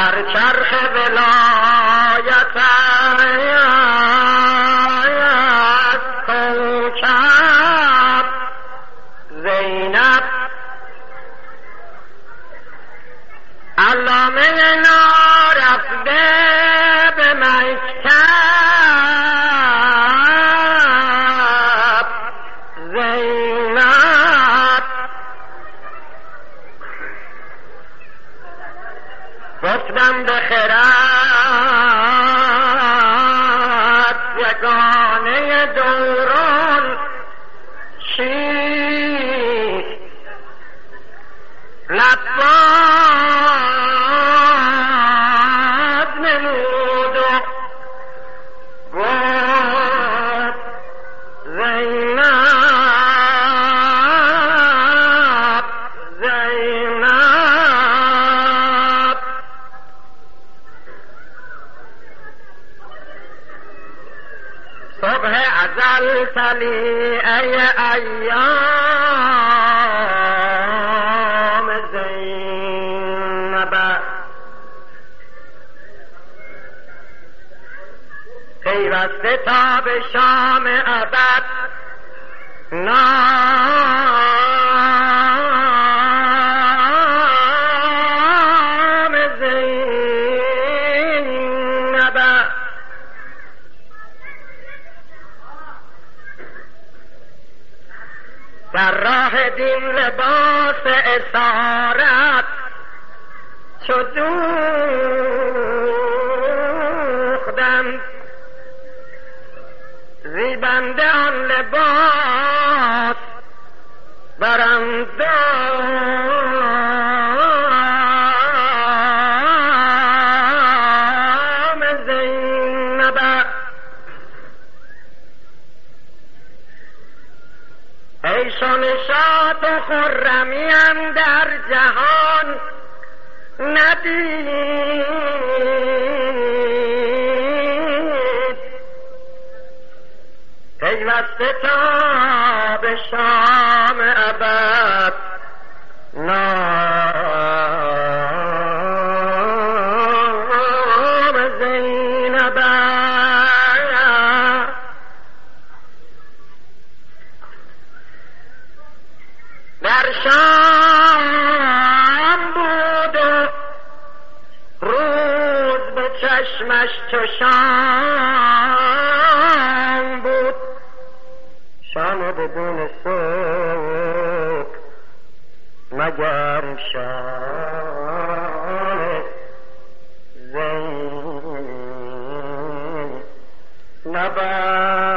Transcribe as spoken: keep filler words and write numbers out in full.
بر چرخ ولایت از کوکب زینب علامه نارفته به مکتب زینب گفتم به خرد یگانه دوران چیست لباد نمود و گفت زینب زینب صبح ازل طلیعه ایام زینب پیوسته تا به شام ابد نام زینب در راه دین لباس اسارت چو دوختند زیبنده آن لباس برم دام زینب ای شان شاد و خرمی اندر جهان ندید پیوسته تا به شام ابد نام زینب در شام بود و روز به چشمش چو شام بود شام بدون صبح مگر شام زینب